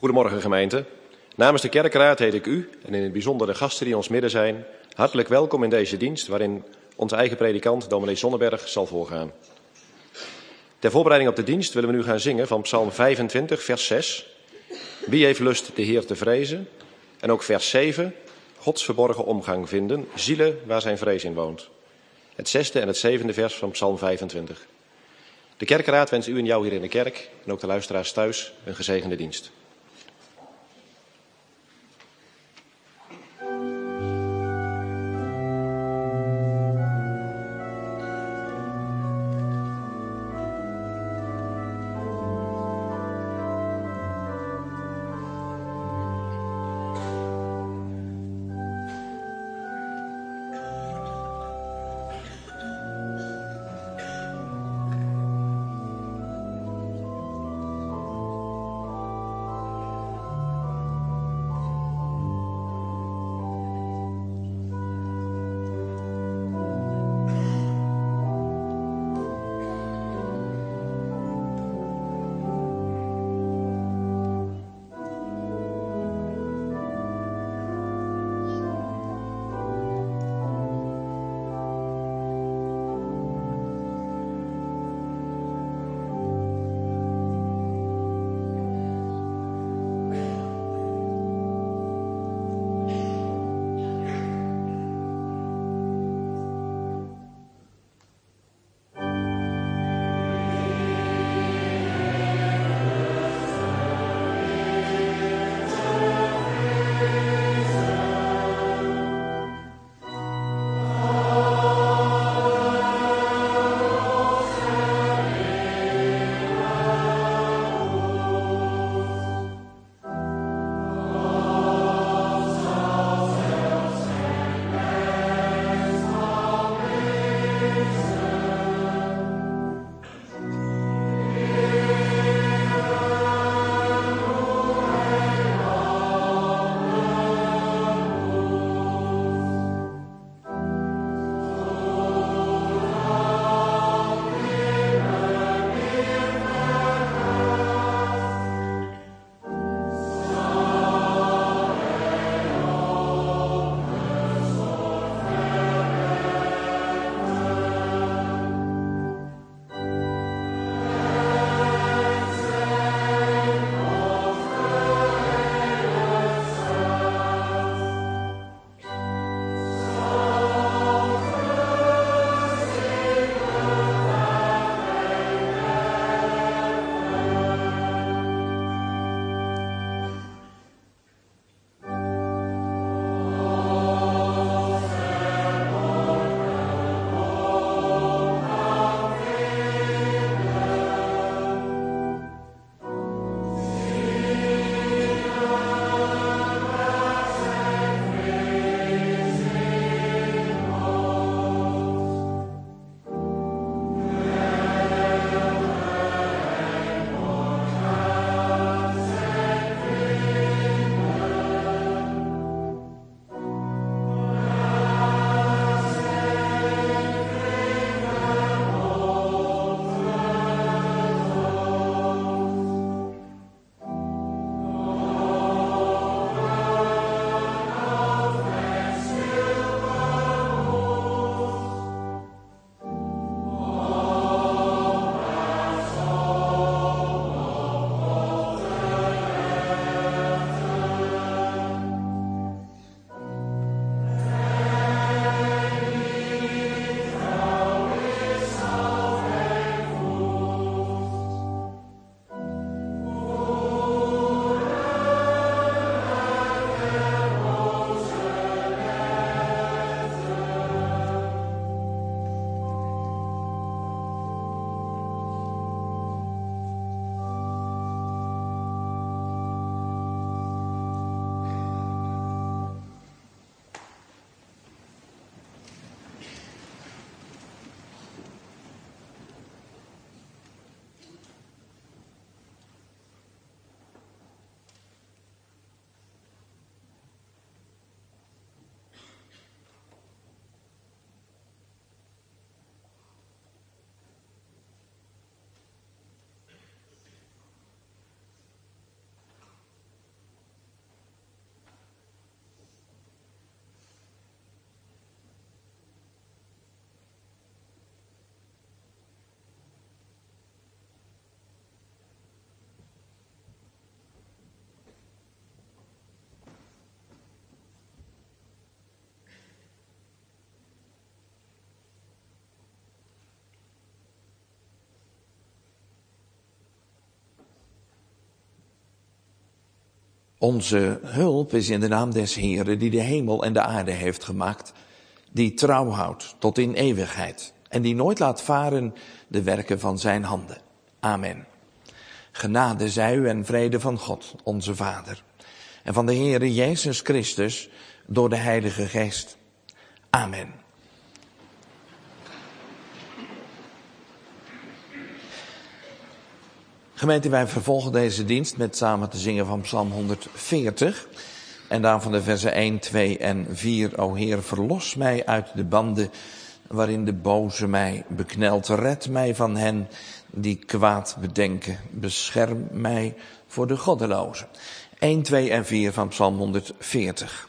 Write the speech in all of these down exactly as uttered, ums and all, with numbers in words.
Goedemorgen gemeente. Namens de kerkraad heet ik u en in het bijzonder de gasten die in ons midden zijn hartelijk welkom in deze dienst waarin onze eigen predikant dominee Zonneberg zal voorgaan. Ter voorbereiding op de dienst willen we nu gaan zingen van Psalm vijfentwintig vers zes. Wie heeft lust de Heer te vrezen? En ook vers zeven. Gods verborgen omgang vinden, zielen waar zijn vrees in woont. Het zesde en het zevende vers van Psalm vijfentwintig. De kerkraad wenst u en jou hier in de kerk en ook de luisteraars thuis een gezegende dienst. Onze hulp is in de naam des Heeren die de hemel en de aarde heeft gemaakt, die trouw houdt tot in eeuwigheid en die nooit laat varen de werken van zijn handen. Amen. Genade zij u en vrede van God, onze Vader, en van de Heere Jezus Christus door de Heilige Geest. Amen. Gemeente, wij vervolgen deze dienst met samen te zingen van Psalm honderdveertig. En daarvan de versen één, twee en vier. O Heer, verlos mij uit de banden waarin de boze mij beknelt. Red mij van hen die kwaad bedenken. Bescherm mij voor de goddelozen. één, twee en vier van Psalm honderdveertig.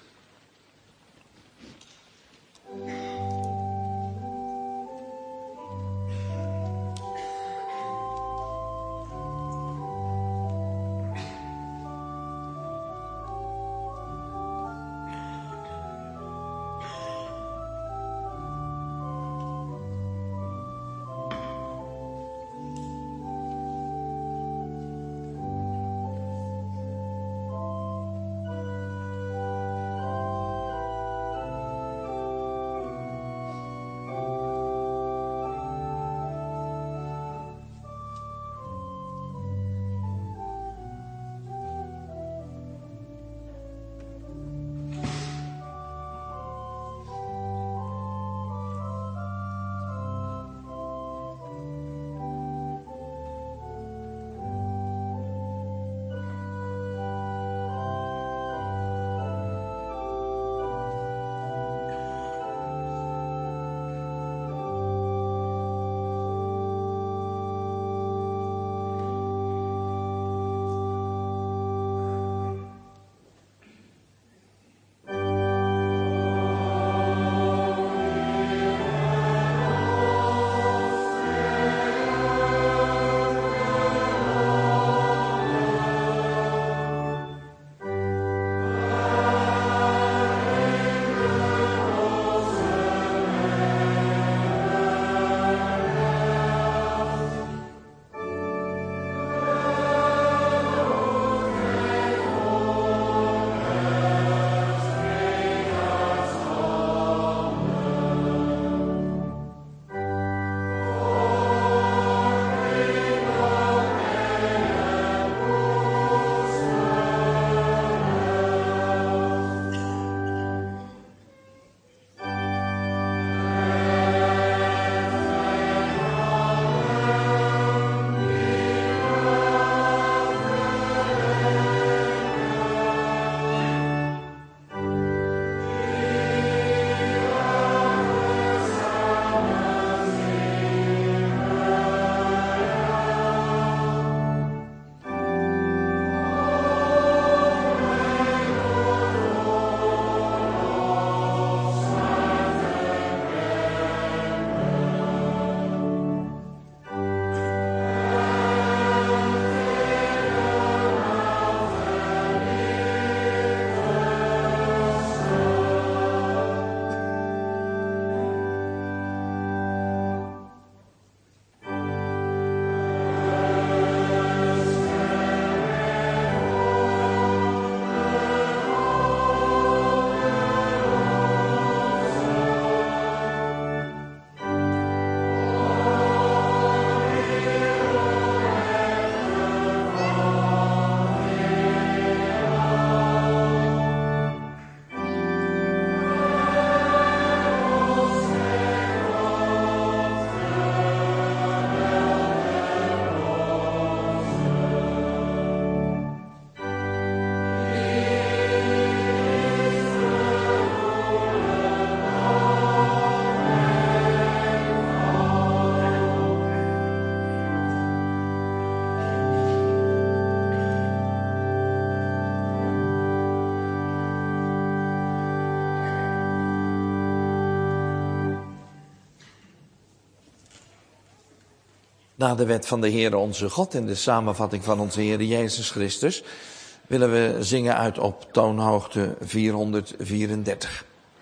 Na de wet van de Heere onze God en de samenvatting van onze Heere Jezus Christus willen we zingen uit op toonhoogte vierhonderdvierendertig.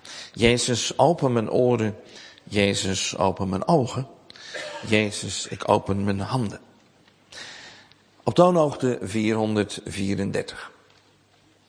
Jezus, open mijn oren. Jezus, open mijn ogen. Jezus, ik open mijn handen. Op toonhoogte vierhonderdvierendertig.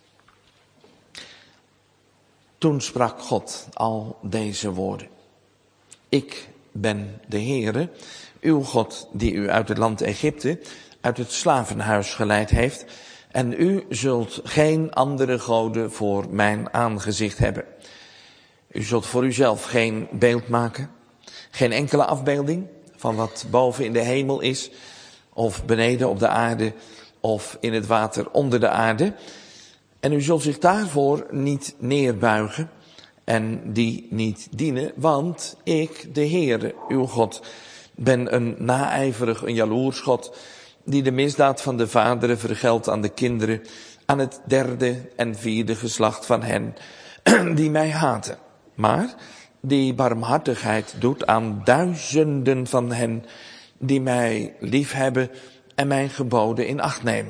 Toen sprak God al deze woorden. Ik ben de Heere, uw God, die u uit het land Egypte, uit het slavenhuis geleid heeft. En u zult geen andere goden voor mijn aangezicht hebben. U zult voor uzelf geen beeld maken, geen enkele afbeelding van wat boven in de hemel is, of beneden op de aarde, of in het water onder de aarde. En u zult zich daarvoor niet neerbuigen en die niet dienen, want ik, de Heere, uw God, ben een naijverig, een jaloers God, die de misdaad van de vaderen vergeldt aan de kinderen, aan het derde en vierde geslacht van hen die mij haten. Maar die barmhartigheid doet aan duizenden van hen die mij liefhebben en mijn geboden in acht nemen.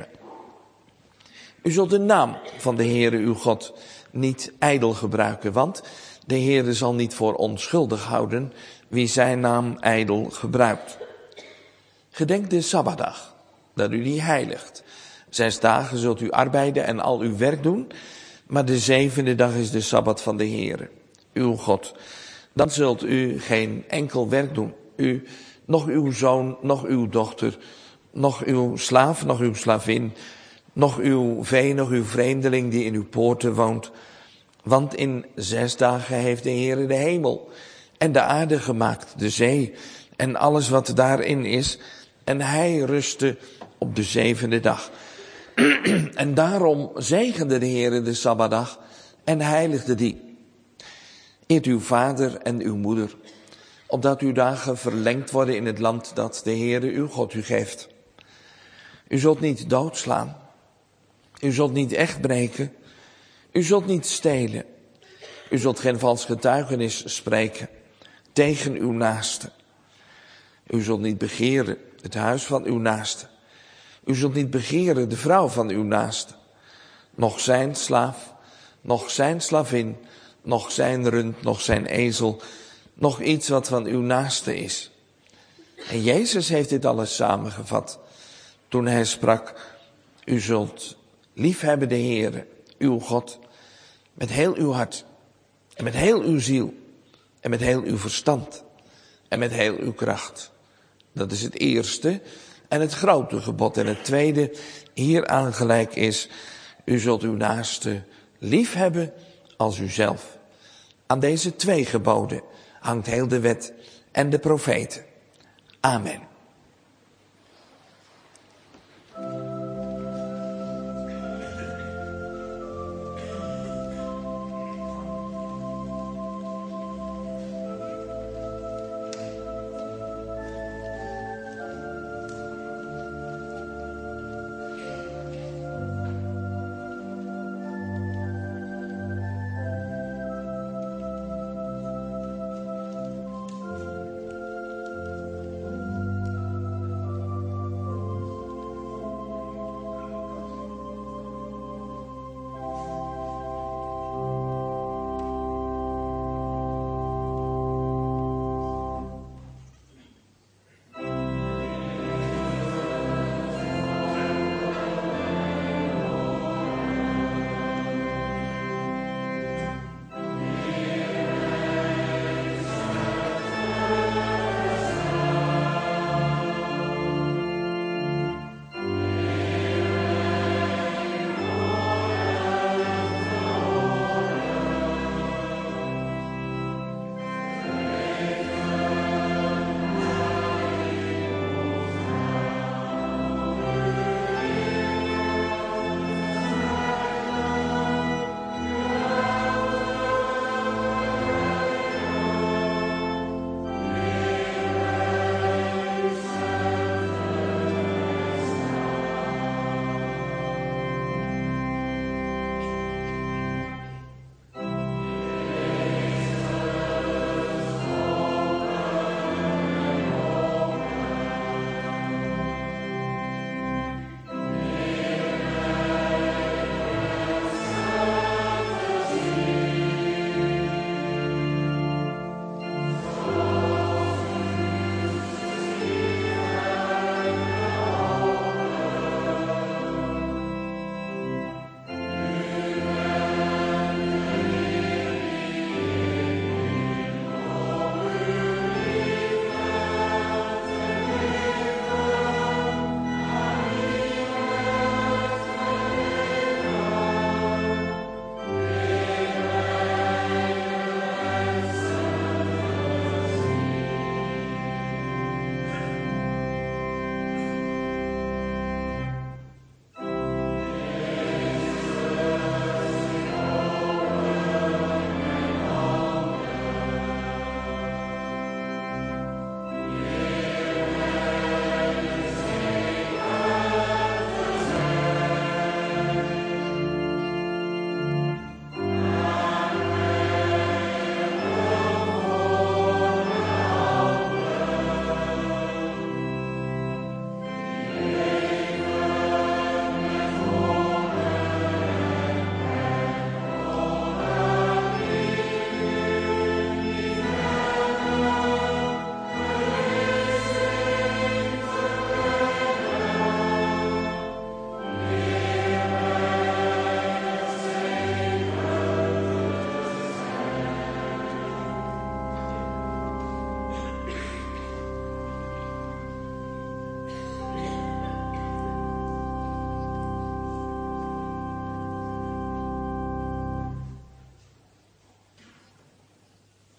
U zult de naam van de Heere uw God niet ijdel gebruiken, want de Heere zal niet voor onschuldig houden wie zijn naam ijdel gebruikt. Gedenk de Sabbatdag, dat u die heiligt. Zes dagen zult u arbeiden en al uw werk doen, maar de zevende dag is de Sabbat van de Heere, uw God. Dan zult u geen enkel werk doen, u, nog uw zoon, nog uw dochter, nog uw slaaf, nog uw slavin, nog uw vee, nog uw vreemdeling die in uw poorten woont. Want in zes dagen heeft de Heere de hemel en de aarde gemaakt, de zee en alles wat daarin is. En hij rustte op de zevende dag. En daarom zegende de Heere de Sabbatdag en heiligde die. Eert uw vader en uw moeder, opdat uw dagen verlengd worden in het land dat de Heere uw God u geeft. U zult niet doodslaan. U zult niet echt breken. U zult niet stelen. U zult geen vals getuigenis spreken tegen uw naaste. U zult niet begeren het huis van uw naaste. U zult niet begeren de vrouw van uw naaste. Nog zijn slaaf, nog zijn slavin, nog zijn rund, nog zijn ezel, nog iets wat van uw naaste is. En Jezus heeft dit alles samengevat toen hij sprak, u zult liefhebben de Heere, uw God, met heel uw hart en met heel uw ziel en met heel uw verstand en met heel uw kracht. Dat is het eerste en het grote gebod. En het tweede hieraan gelijk is, u zult uw naaste liefhebben als uzelf. Aan deze twee geboden hangt heel de wet en de profeten. Amen.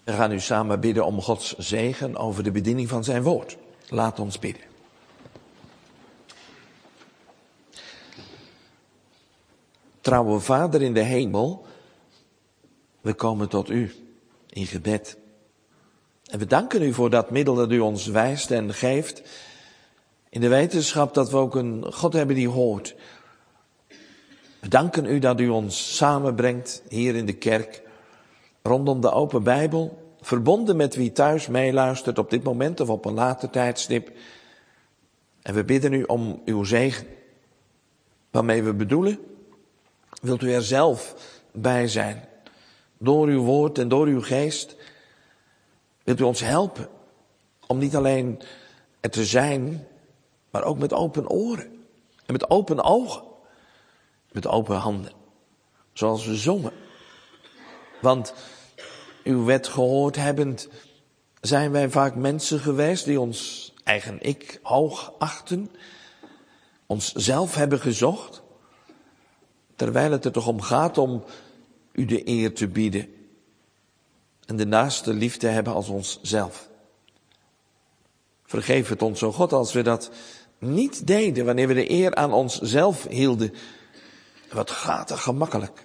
We gaan nu samen bidden om Gods zegen over de bediening van zijn woord. Laat ons bidden. Trouwe Vader in de hemel, we komen tot u in gebed. En we danken u voor dat middel dat u ons wijst en geeft. In de wetenschap dat we ook een God hebben die hoort. We danken u dat u ons samenbrengt hier in de kerk. Rondom de open Bijbel. Verbonden met wie thuis meeluistert op dit moment of op een later tijdstip. En we bidden u om uw zegen. Waarmee we bedoelen, wilt u er zelf bij zijn. Door uw woord en door uw geest. Wilt u ons helpen om niet alleen er te zijn, maar ook met open oren. En met open ogen. Met open handen. Zoals we zongen. Want uw wet gehoord hebbend, zijn wij vaak mensen geweest die ons eigen ik hoog achten. Ons zelf hebben gezocht. Terwijl het er toch om gaat om u de eer te bieden. En de naaste lief te hebben als onszelf. Vergeef het ons, o God, als we dat niet deden, wanneer we de eer aan onszelf hielden. Wat gaat er gemakkelijk.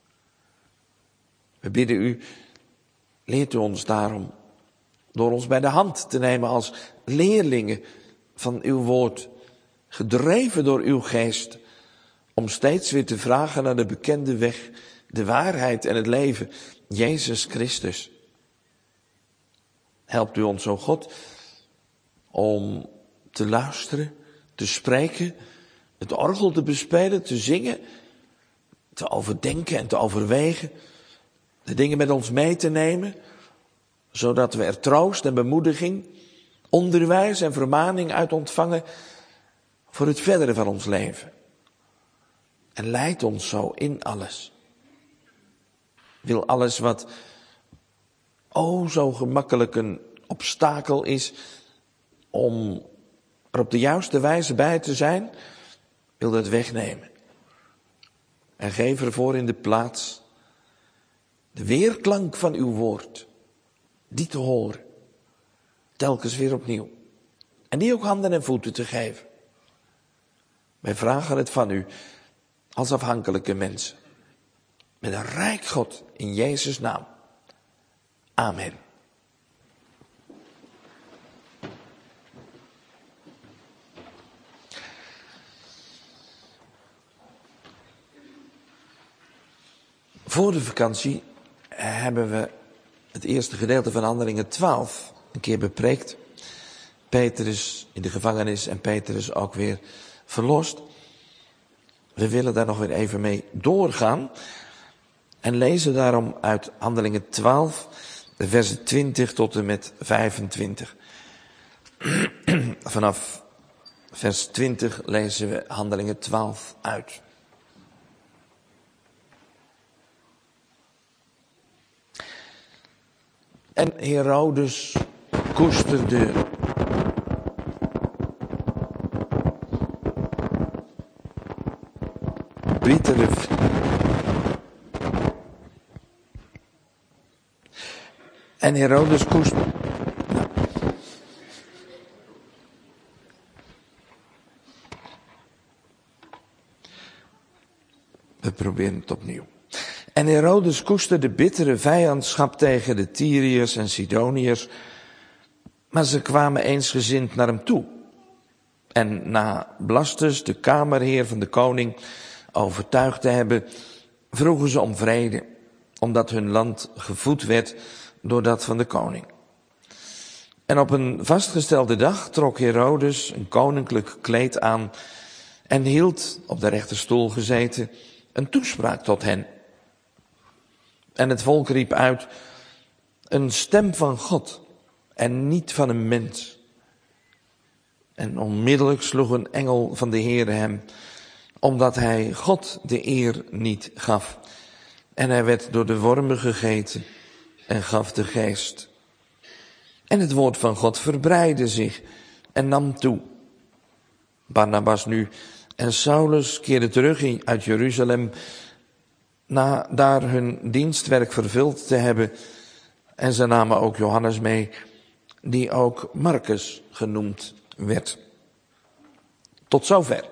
We bidden u, leert u ons daarom, door ons bij de hand te nemen als leerlingen van uw woord, gedreven door uw geest, om steeds weer te vragen naar de bekende weg, de waarheid en het leven, Jezus Christus. Helpt u ons, o God, om te luisteren, te spreken, het orgel te bespelen, te zingen, te overdenken en te overwegen, de dingen met ons mee te nemen, zodat we er troost en bemoediging, onderwijs en vermaning uit ontvangen voor het verdere van ons leven. En leid ons zo in alles. Wil alles wat o zo gemakkelijk een obstakel is om er op de juiste wijze bij te zijn, wil dat wegnemen. En geef ervoor in de plaats de weerklank van uw woord, die te horen, telkens weer opnieuw. En die ook handen en voeten te geven. Wij vragen het van u als afhankelijke mensen. Met een rijk God in Jezus' naam. Amen. Voor de vakantie hebben we het eerste gedeelte van Handelingen twaalf een keer bepreekt. Petrus in de gevangenis en Petrus ook weer verlost. We willen daar nog weer even mee doorgaan. En lezen daarom uit Handelingen twaalf, de versen twintig tot en met vijfentwintig. Vanaf vers twintig lezen we Handelingen twaalf uit. En Herodes koesterde bittere En Herodes koesterde. Nou. We proberen het opnieuw. En Herodes koesterde bittere vijandschap tegen de Tyriërs en Sidoniërs, maar ze kwamen eensgezind naar hem toe. En na Blastus, de kamerheer van de koning, overtuigd te hebben, vroegen ze om vrede, omdat hun land gevoed werd door dat van de koning. En op een vastgestelde dag trok Herodes een koninklijk kleed aan en hield, op de rechterstoel gezeten, een toespraak tot hen. En het volk riep uit, een stem van God en niet van een mens. En onmiddellijk sloeg een engel van de Heere hem, omdat hij God de eer niet gaf. En hij werd door de wormen gegeten en gaf de geest. En het woord van God verbreidde zich en nam toe. Barnabas nu en Saulus keerden terug uit Jeruzalem, na daar hun dienstwerk vervuld te hebben, En ze namen ook Johannes mee, die ook Marcus genoemd werd. Tot zover.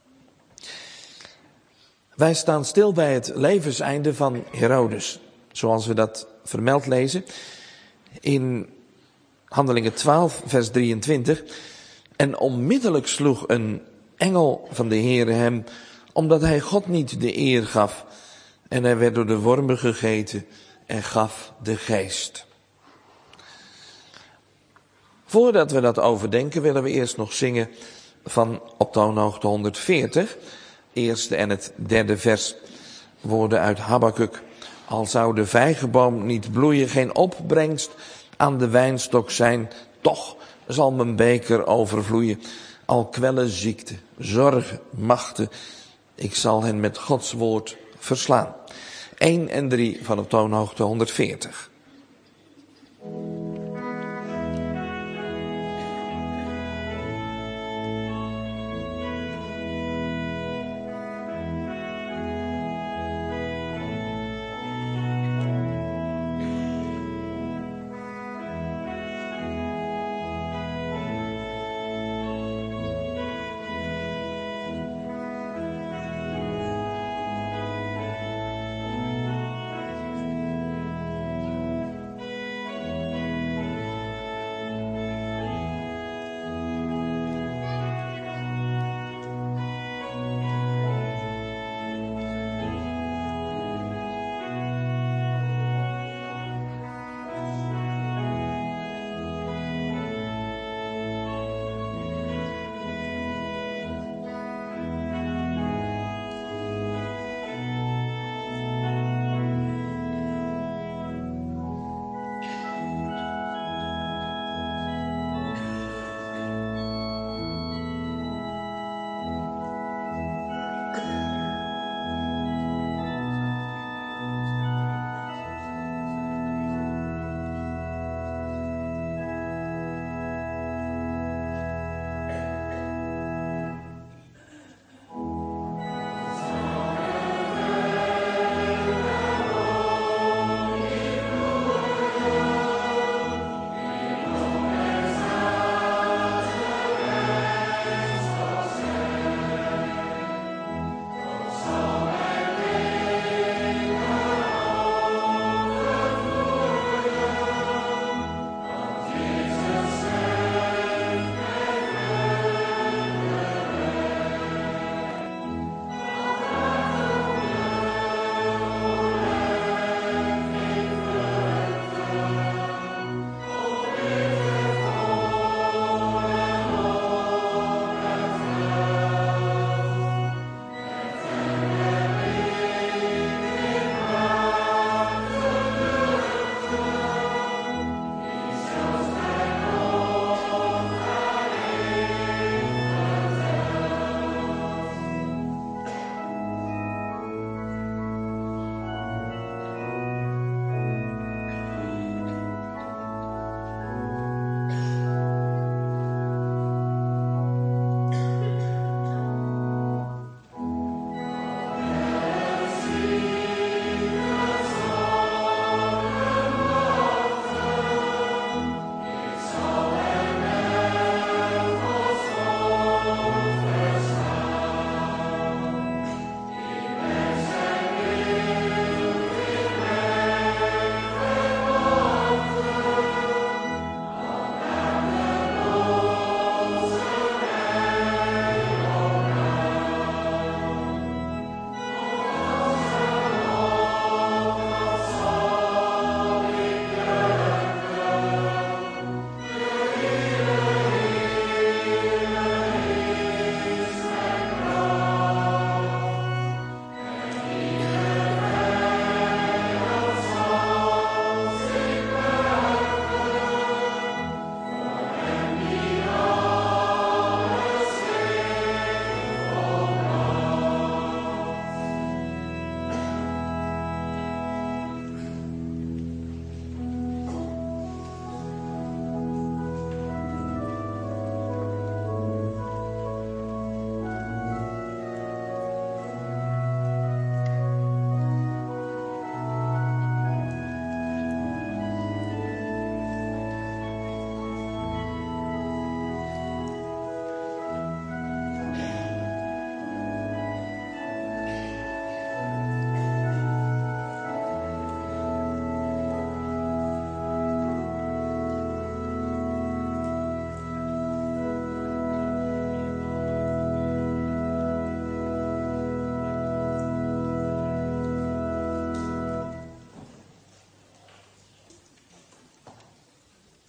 Wij staan stil bij het levenseinde van Herodes, zoals we dat vermeld lezen in Handelingen twaalf, vers drieëntwintig. En onmiddellijk sloeg een engel van de Heere hem, omdat hij God niet de eer gaf. En hij werd door de wormen gegeten en gaf de geest. Voordat we dat overdenken, willen we eerst nog zingen van op toonhoogte honderdveertig. Eerste en het derde vers, woorden uit Habakuk. Al zou de vijgenboom niet bloeien, geen opbrengst aan de wijnstok zijn, toch zal mijn beker overvloeien. Al kwellen ziekte, zorgen, machten, ik zal hen met Gods woord verslaan. één en drie van op toonhoogte honderdveertig.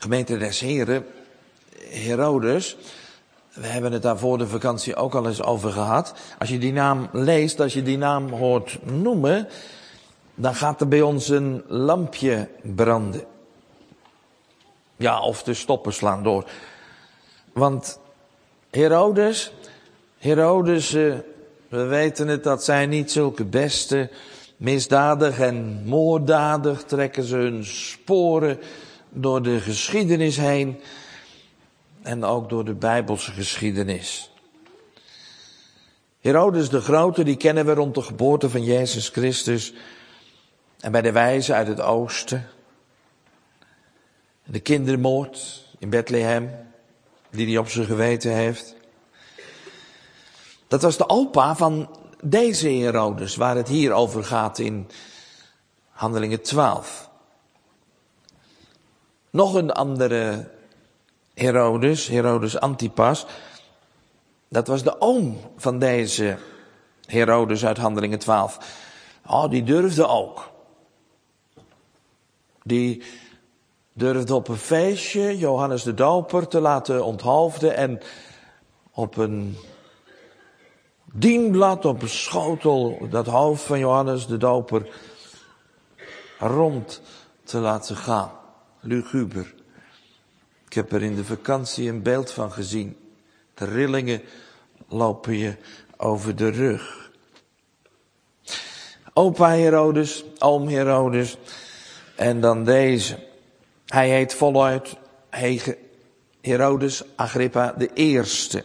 gemeente des Heren, Herodes. We hebben het daar voor de vakantie ook al eens over gehad. Als je die naam leest, als je die naam hoort noemen, dan gaat er bij ons een lampje branden. Ja, of de stoppen slaan door. Want Herodes, Herodes, we weten het, dat zijn niet zulke beste. Misdadig en moorddadig trekken ze hun sporen door de geschiedenis heen. En ook door de Bijbelse geschiedenis. Herodes de Grote, die kennen we rond de geboorte van Jezus Christus. En bij de wijzen uit het oosten. De kindermoord in Bethlehem, die hij op zijn geweten heeft. Dat was de opa van deze Herodes, waar het hier over gaat in Handelingen twaalf. Nog een andere Herodes, Herodes Antipas. Dat was de oom van deze Herodes uit Handelingen twaalf. Oh, die durfde ook. Die durfde op een feestje Johannes de Doper te laten onthoofden en op een dienblad, op een schotel, dat hoofd van Johannes de Doper rond te laten gaan. Luguber. Ik heb er in de vakantie een beeld van gezien. De rillingen lopen je over de rug. Opa Herodes, oom Herodes en dan deze. Hij heet voluit Herodes Agrippa de Eerste.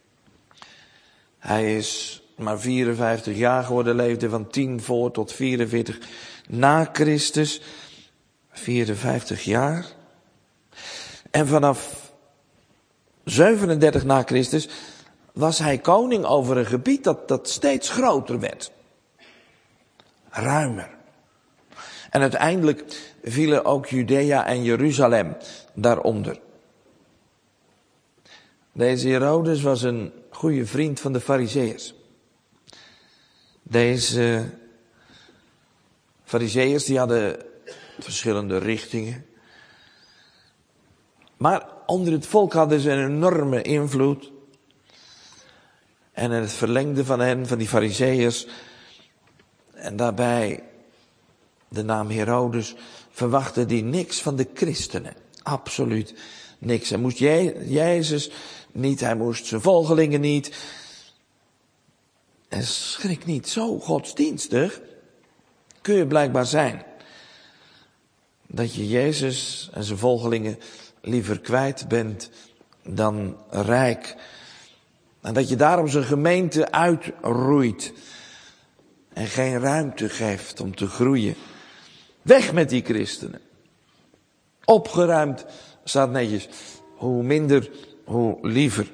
Hij is maar vierenvijftig jaar geworden, leefde van tien voor tot vierenveertig na Christus. vierenvijftig jaar. En vanaf zevenendertig na Christus was hij koning over een gebied dat, dat steeds groter werd. Ruimer. En uiteindelijk vielen ook Judea en Jeruzalem daaronder. Deze Herodes was een goede vriend van de Farizeeërs. Deze Farizeeërs die hadden verschillende richtingen. Maar onder het volk hadden ze een enorme invloed. En in het verlengde van hen, van die Farizeeërs, en daarbij de naam Herodes, verwachtte die niks van de christenen. Absoluut niks. Hij moest Je- Jezus niet, hij moest zijn volgelingen niet. En schrik niet, zo godsdienstig kun je blijkbaar zijn. Dat je Jezus en zijn volgelingen liever kwijt bent dan rijk. En dat je daarom zijn gemeente uitroeit. En geen ruimte geeft om te groeien. Weg met die christenen. Opgeruimd staat netjes. Hoe minder, hoe liever.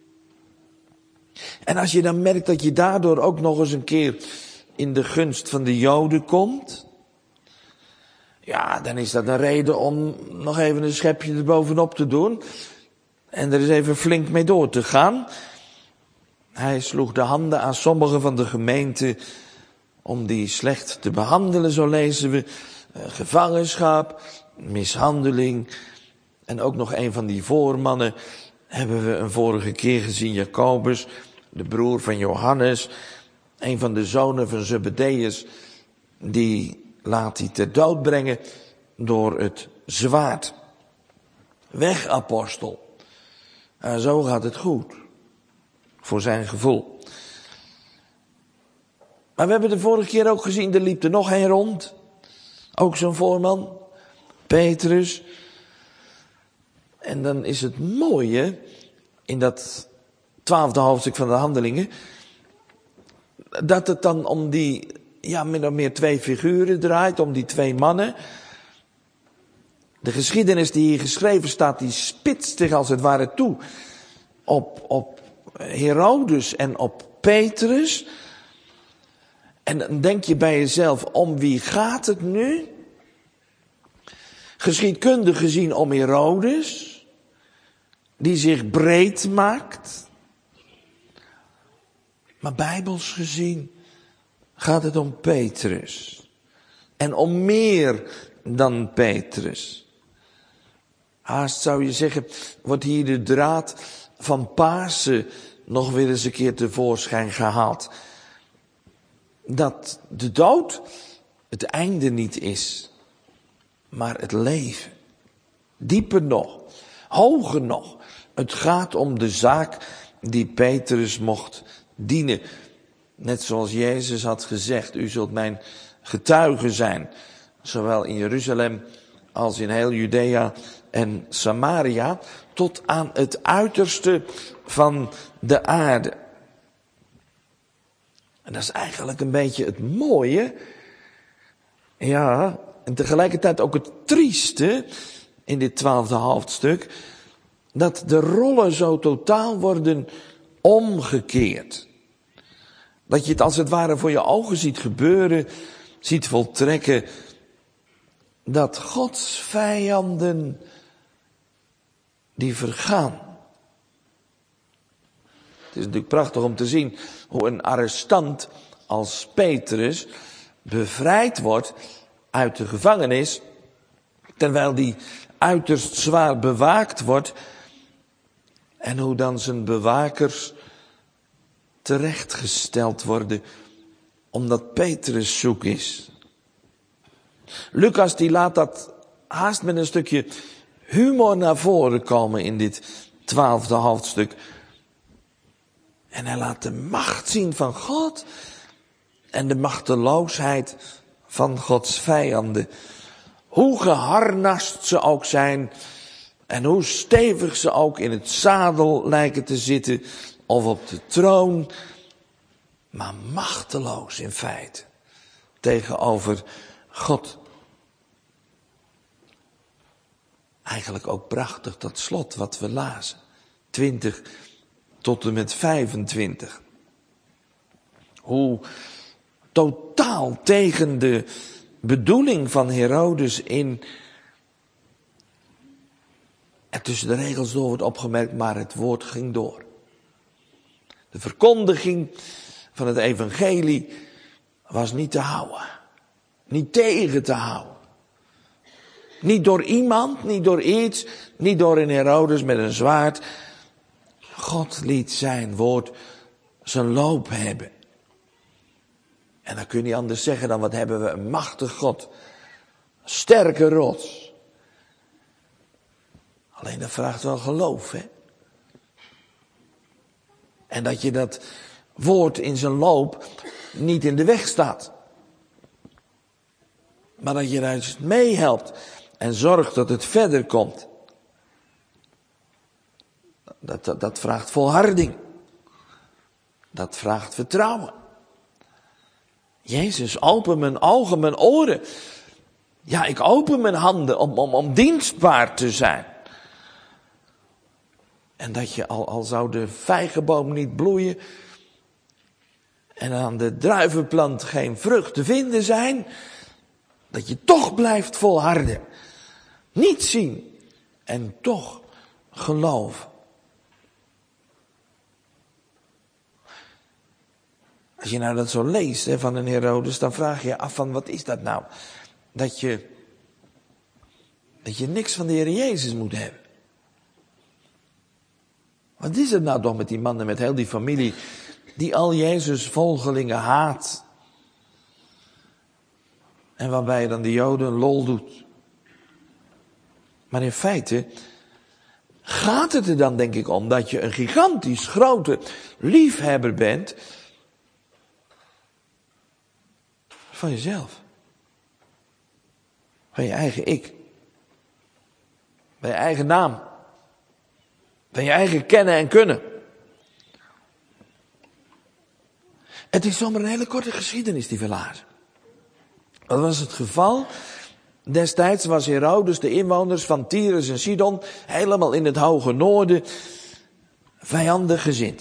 En als je dan merkt dat je daardoor ook nog eens een keer in de gunst van de Joden komt. Ja, dan is dat een reden om nog even een schepje erbovenop te doen. En er eens even flink mee door te gaan. Hij sloeg de handen aan sommigen van de gemeente om die slecht te behandelen, zo lezen we. Gevangenschap, mishandeling. En ook nog een van die voormannen hebben we een vorige keer gezien, Jacobus, de broer van Johannes. Een van de zonen van Zebedeus, die laat hij ter dood brengen door het zwaard. Weg, apostel. En zo gaat het goed. Voor zijn gevoel. Maar we hebben de vorige keer ook gezien, er liep er nog een rond. Ook zo'n voorman. Petrus. En dan is het mooie in dat twaalfde hoofdstuk van de Handelingen, dat het dan om die, ja, min of meer twee figuren draait, om die twee mannen. De geschiedenis die hier geschreven staat, die spitst zich als het ware toe op, op Herodes en op Petrus. En dan denk je bij jezelf, om wie gaat het nu? Geschiedkundig gezien om Herodes, die zich breed maakt. Maar bijbels gezien gaat het om Petrus. En om meer dan Petrus. Haast zou je zeggen, wordt hier de draad van Pasen nog weer eens een keer tevoorschijn gehaald. Dat de dood het einde niet is, maar het leven. Dieper nog, hoger nog. Het gaat om de zaak die Petrus mocht dienen. Net zoals Jezus had gezegd, u zult mijn getuige zijn. Zowel in Jeruzalem als in heel Judea en Samaria. Tot aan het uiterste van de aarde. En dat is eigenlijk een beetje het mooie. Ja, en tegelijkertijd ook het trieste in dit twaalfde hoofdstuk. Dat de rollen zo totaal worden omgekeerd. Dat je het als het ware voor je ogen ziet gebeuren, ziet voltrekken. Dat Gods vijanden, die vergaan. Het is natuurlijk prachtig om te zien hoe een arrestant als Petrus bevrijd wordt uit de gevangenis, terwijl die uiterst zwaar bewaakt wordt, en hoe dan zijn bewakers terechtgesteld worden, omdat Petrus zoek is. Lucas die laat dat haast met een stukje humor naar voren komen in dit twaalfde hoofdstuk. En hij laat de macht zien van God en de machteloosheid van Gods vijanden. Hoe geharnast ze ook zijn en hoe stevig ze ook in het zadel lijken te zitten of op de troon, maar machteloos in feite tegenover God. Eigenlijk ook prachtig dat slot wat we lazen. twintig tot en met vijfentwintig. Hoe totaal tegen de bedoeling van Herodes in er tussen de regels door wordt opgemerkt, maar het woord ging door. De verkondiging van het evangelie was niet te houden. Niet tegen te houden. Niet door iemand, niet door iets, niet door een Herodes met een zwaard. God liet zijn woord zijn loop hebben. En dan kun je niet anders zeggen dan wat hebben we een machtig God. Een sterke rots. Alleen dat vraagt wel geloof, hè. En dat je dat woord in zijn loop niet in de weg staat. Maar dat je daar meehelpt en zorgt dat het verder komt. Dat, dat, dat vraagt volharding. Dat vraagt vertrouwen. Jezus, open mijn ogen, mijn oren. Ja, ik open mijn handen om, om, om dienstbaar te zijn. En dat je, al, al zou de vijgenboom niet bloeien en aan de druivenplant geen vrucht te vinden zijn, dat je toch blijft volharden. Niet zien en toch geloven. Als je nou dat zo leest hè, van een Herodes, dan vraag je je af van wat is dat nou? Dat je, dat je niks van de Heer Jezus moet hebben. Wat is het nou toch met die mannen, met heel die familie, die al Jezus volgelingen haat? En waarbij je dan de Joden lol doet. Maar in feite gaat het er dan denk ik om dat je een gigantisch grote liefhebber bent van jezelf. Van je eigen ik. Van je eigen naam. Van je eigen kennen en kunnen. Het is zomaar een hele korte geschiedenis die we lazen. Dat was het geval. Destijds was Herodes de inwoners van Tyrus en Sidon helemaal in het hoge noorden vijandig gezind.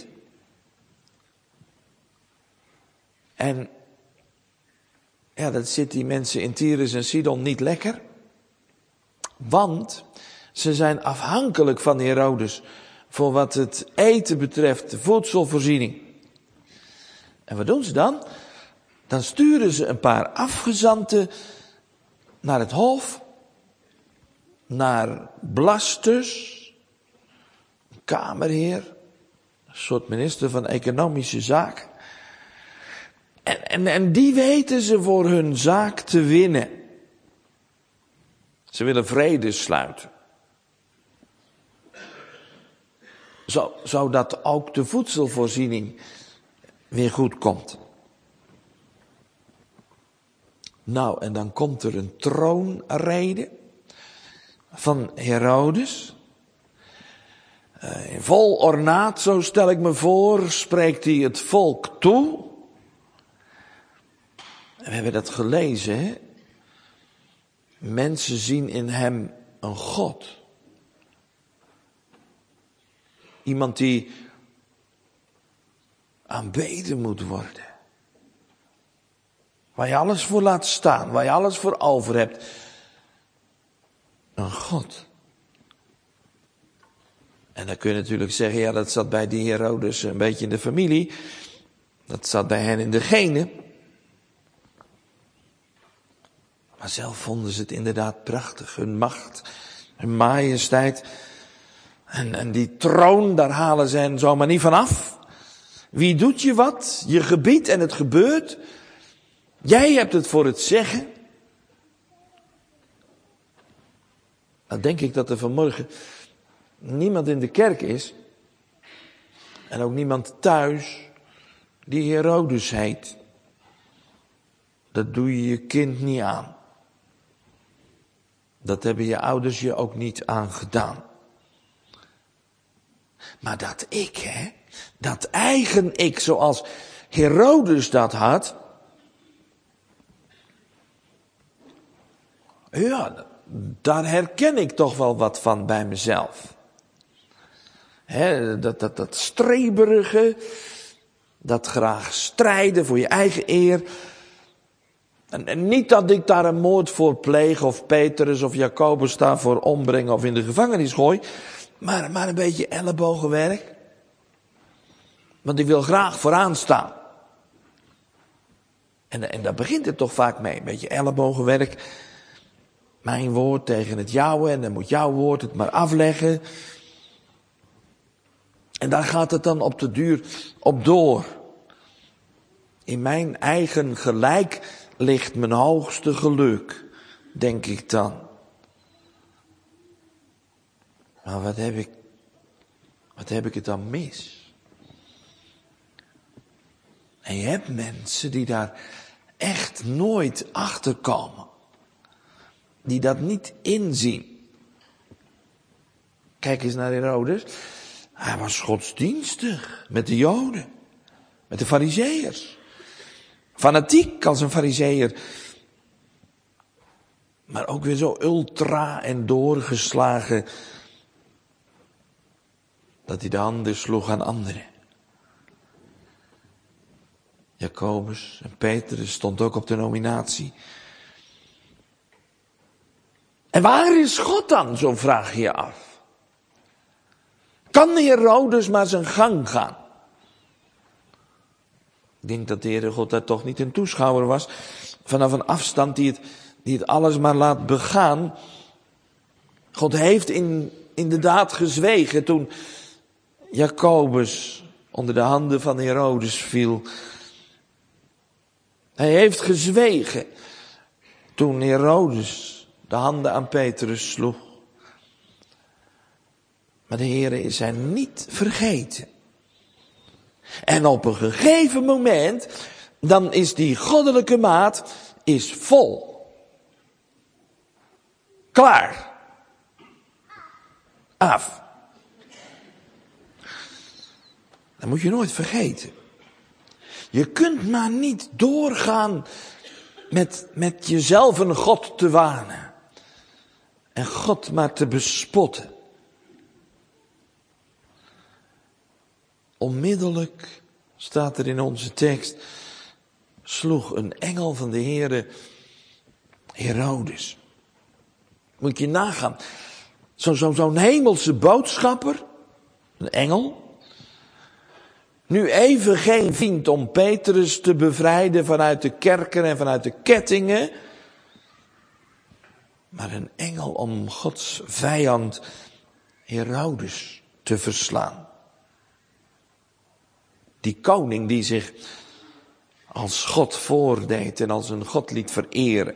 En ja, dat zit die mensen in Tyrus en Sidon niet lekker. Want ze zijn afhankelijk van Herodes voor wat het eten betreft, de voedselvoorziening. En wat doen ze dan? Dan sturen ze een paar afgezanten naar het hof. naar Blastus, een kamerheer, een soort minister van Economische Zaken. En, en, en die weten ze voor hun zaak te winnen. Ze willen vrede sluiten. Zo, zodat ook de voedselvoorziening weer goed komt. Nou, en dan komt er een troonrede van Herodes. Uh, in vol ornaat, zo stel ik me voor, spreekt hij het volk toe. En we hebben dat gelezen, hè? Mensen zien in hem een God. Iemand die aanbeden moet worden. Waar je alles voor laat staan, waar je alles voor over hebt. Een God. En dan kun je natuurlijk zeggen, ja, dat zat bij die Herodes een beetje in de familie. Dat zat bij hen in de genen. Maar zelf vonden ze het inderdaad prachtig. Hun macht, hun majesteit. En, en die troon, daar halen ze hen zomaar niet van af. Wie doet je wat? Je gebied en het gebeurt. Jij hebt het voor het zeggen. Dan denk ik dat er vanmorgen niemand in de kerk is. En ook niemand thuis die Herodes heet. Dat doe je je kind niet aan. Dat hebben je ouders je ook niet aangedaan. Maar dat ik, hè, dat eigen ik, zoals Herodes dat had. Ja, daar herken ik toch wel wat van bij mezelf. He, dat, dat, dat streberige, dat graag strijden voor je eigen eer. En, en niet dat ik daar een moord voor pleeg of Petrus of Jacobus daarvoor ombrengen of in de gevangenis gooi. Maar, maar een beetje ellebogenwerk. Want ik wil graag vooraan staan. En, en daar begint het toch vaak mee. Een beetje ellebogenwerk. Mijn woord tegen het jouwe en dan moet jouw woord het maar afleggen. En daar gaat het dan op de duur op door. In mijn eigen gelijk ligt mijn hoogste geluk, denk ik dan. Maar wat heb ik, wat heb ik het dan mis? En je hebt mensen die daar echt nooit achter komen. Die dat niet inzien. Kijk eens naar Herodes. Hij was godsdienstig met de Joden. Met de Farizeeërs. Fanatiek als een Farizeeër. Maar ook weer zo ultra en doorgeslagen. Dat hij de handen sloeg aan anderen. Jacobus en Petrus stond ook op de nominatie. En waar is God dan, zo vraag je je af. Kan de Herodes maar zijn gang gaan? Ik denk dat de Heere God daar toch niet een toeschouwer was. Vanaf een afstand die het, die het alles maar laat begaan. God heeft in, inderdaad gezwegen toen Jacobus onder de handen van Herodes viel. Hij heeft gezwegen toen Herodes de handen aan Petrus sloeg. Maar de Heere is hij niet vergeten. En op een gegeven moment, dan is die goddelijke maat is vol. Klaar. Af. Dat moet je nooit vergeten. Je kunt maar niet doorgaan met, met jezelf een God te wanen. En God maar te bespotten. Onmiddellijk, staat er in onze tekst, sloeg een engel van de Heere Herodes. Moet je nagaan. Zo, zo, zo'n hemelse boodschapper, een engel. Nu even geen vriend om Petrus te bevrijden vanuit de kerker en vanuit de kettingen. maar een engel om Gods vijand Herodes te verslaan. Die koning die zich als God voordeed en als een God liet vereren.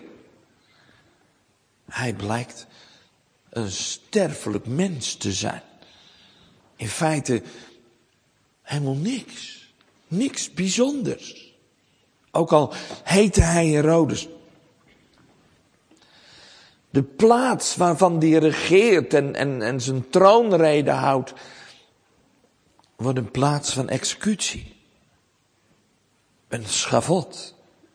Hij blijkt een sterfelijk mens te zijn. In feite helemaal niks. Niks bijzonders. Ook al heette hij Herodes. De plaats waarvan die regeert en, en, en zijn troonrede houdt, wordt een plaats van executie. Een schavot.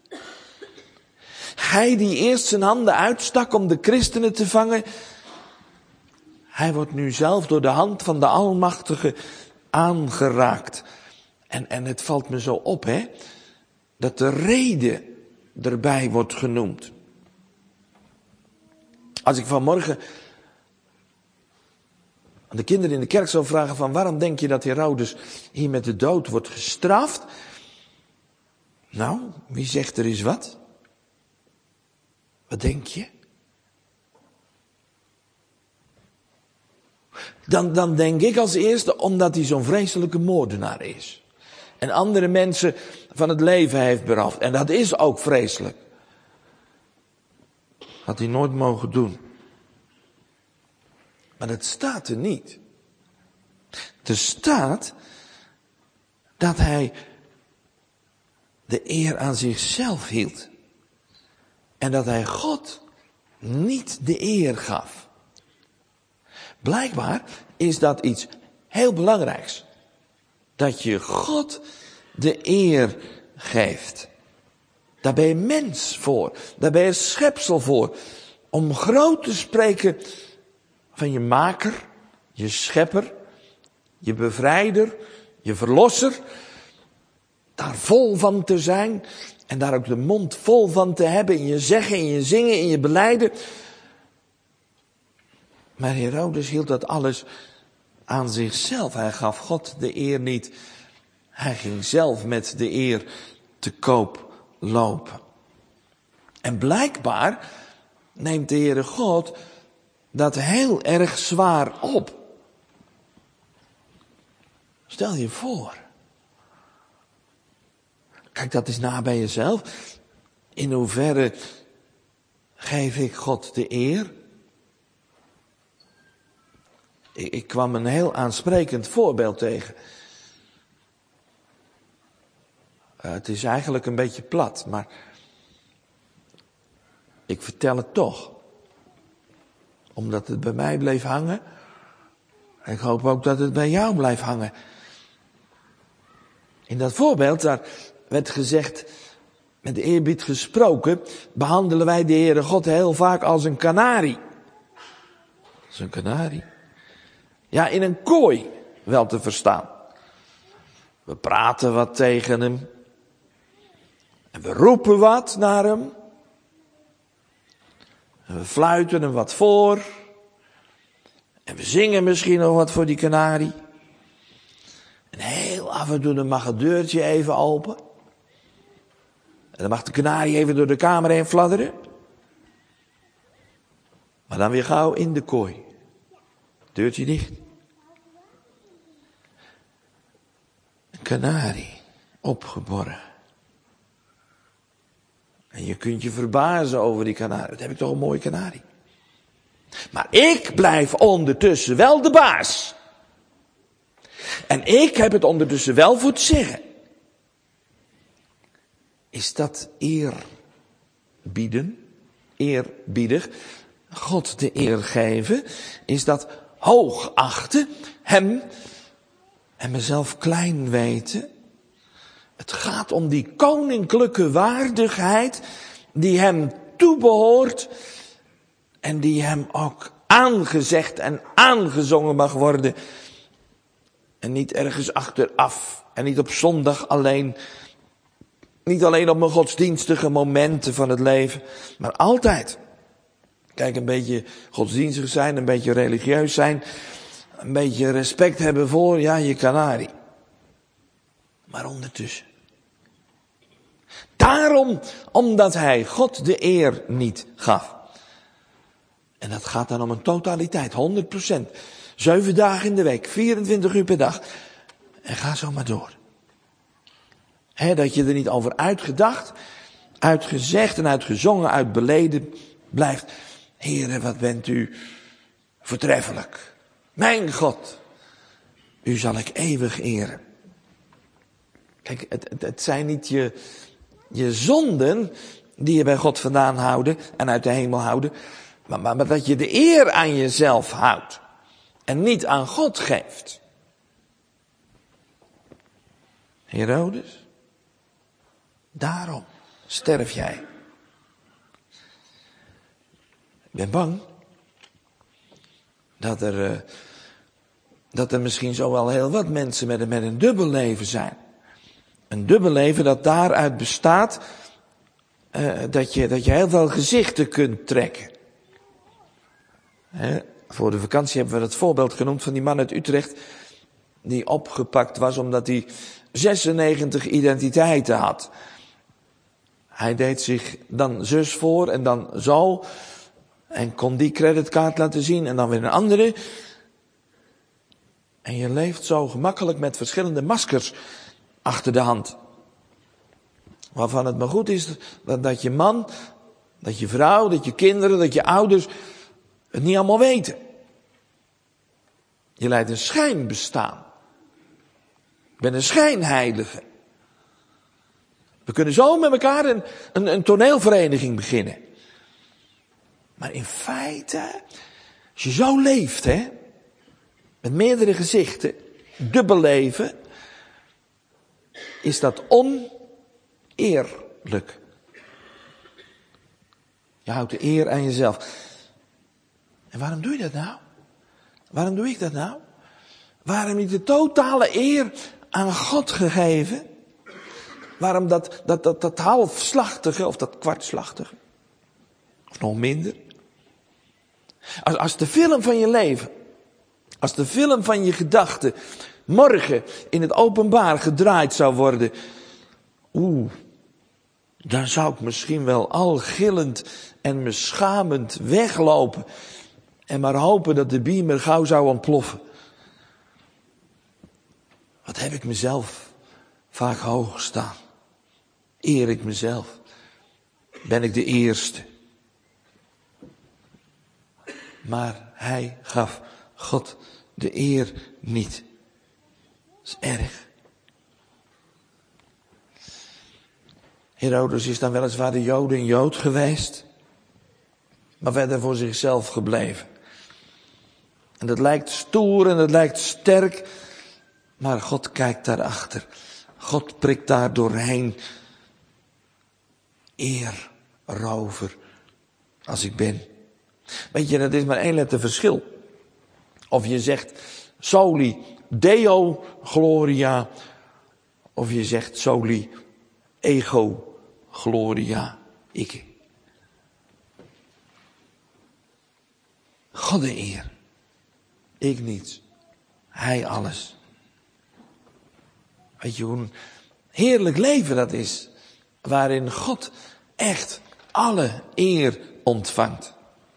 Hij die eerst zijn handen uitstak om de christenen te vangen, hij wordt nu zelf door de hand van de Almachtige aangeraakt. En, en het valt me zo op, hè, dat de reden erbij wordt genoemd. Als ik vanmorgen aan de kinderen in de kerk zou vragen van waarom denk je dat Herodes hier met de dood wordt gestraft? Nou, wie zegt er eens wat? Wat denk je? Dan, dan denk ik als eerste omdat hij zo'n vreselijke moordenaar is. En andere mensen van het leven heeft beroofd. En dat is ook vreselijk. Had hij nooit mogen doen. Maar dat staat er niet. Er staat dat hij de eer aan zichzelf hield. En dat hij God niet de eer gaf. Blijkbaar is dat iets heel belangrijks. Dat je God de eer geeft. Daar ben je mens voor. Daar ben je schepsel voor. Om groot te spreken van je maker, je schepper, je bevrijder, je verlosser. Daar vol van te zijn. En daar ook de mond vol van te hebben. In je zeggen, in je zingen, in je belijden. Maar Herodes hield dat alles aan zichzelf. Hij gaf God de eer niet. Hij ging zelf met de eer te koop lopen. En blijkbaar neemt de Heere God dat heel erg zwaar op. Stel je voor. Kijk dat eens na bij jezelf. In hoeverre geef ik God de eer? Ik, ik kwam een heel aansprekend voorbeeld tegen. Uh, het is eigenlijk een beetje plat, maar ik vertel het toch. Omdat het bij mij bleef hangen. En ik hoop ook dat het bij jou blijft hangen. In dat voorbeeld, daar werd gezegd, met eerbied gesproken, behandelen wij de Heere God heel vaak als een kanarie. Als een kanarie. Ja, in een kooi wel te verstaan. We praten wat tegen hem. En we roepen wat naar hem. En we fluiten hem wat voor. En we zingen misschien nog wat voor die kanarie. En heel af en toe dan mag het deurtje even open. En dan mag de kanarie even door de kamer heen fladderen. Maar dan weer gauw in de kooi. Deurtje dicht. Een kanarie. Opgeborgen. En je kunt je verbazen over die kanarie. Dat heb ik toch een mooie kanarie. Maar ik blijf ondertussen wel de baas. En ik heb het ondertussen wel voor het zeggen. Is dat eer bieden? Eerbiedig? God de eer geven? Is dat hoogachten? Hem en mezelf klein weten? Het gaat om die koninklijke waardigheid die hem toebehoort en die hem ook aangezegd en aangezongen mag worden. En niet ergens achteraf en niet op zondag alleen. Niet alleen op mijn godsdienstige momenten van het leven, maar altijd. Kijk, een beetje godsdienstig zijn, een beetje religieus zijn, een beetje respect hebben voor, ja, je kanarie. Maar ondertussen. Daarom, omdat hij God de eer niet gaf. En dat gaat dan om een totaliteit, honderd procent. Zeven dagen in de week, vierentwintig uur per dag. En ga zo maar door. He, dat je er niet over uitgedacht, uitgezegd en uitgezongen, uitbeleden blijft. Heere, wat bent u voortreffelijk. Mijn God, u zal ik eeuwig eren. Kijk, het, het, het zijn niet je, je zonden die je bij God vandaan houden en uit de hemel houden. Maar, maar, maar dat je de eer aan jezelf houdt. En niet aan God geeft. Herodes, daarom sterf jij. Ik ben bang dat er, uh, dat er misschien zo wel heel wat mensen met een, met een dubbel leven zijn. Een dubbel leven dat daaruit bestaat uh, dat, je, dat je heel veel gezichten kunt trekken. He, voor de vakantie hebben we het voorbeeld genoemd van die man uit Utrecht die opgepakt was omdat hij zesennegentig identiteiten had. Hij deed zich dan zus voor en dan zo en kon die creditcard laten zien en dan weer een andere. En je leeft zo gemakkelijk met verschillende maskers achter de hand. Waarvan het maar goed is dat, dat je man, dat je vrouw, dat je kinderen, dat je ouders het niet allemaal weten. Je leidt een schijnbestaan. Je bent een schijnheilige. We kunnen zo met elkaar een, een, een toneelvereniging beginnen. Maar in feite, als je zo leeft, hè, met meerdere gezichten, dubbel leven, is dat oneerlijk. Je houdt de eer aan jezelf. En waarom doe je dat nou? Waarom doe ik dat nou? Waarom niet de totale eer aan God gegeven? Waarom dat, dat, dat, dat halfslachtige of dat kwartslachtige? Of nog minder? Als, als de film van je leven, als de film van je gedachten morgen in het openbaar gedraaid zou worden, oeh, dan zou ik misschien wel al gillend en me schamend weglopen en maar hopen dat de beamer gauw zou ontploffen. Wat heb ik mezelf vaak hoog staan. Eer ik mezelf. Ben ik de eerste. Maar hij gaf God de eer niet. Dat is erg. Herodes is dan weliswaar de Joden Jood geweest, maar verder voor zichzelf gebleven. En dat lijkt stoer en dat lijkt sterk, maar God kijkt daarachter. God prikt daar doorheen. Eerrover als ik ben. Weet je, dat is maar één letter verschil. Of je zegt soli deo gloria, of je zegt soli ego gloria ik. God de eer. Ik niets. Hij alles. Weet je hoe een heerlijk leven dat is. Waarin God echt alle eer ontvangt.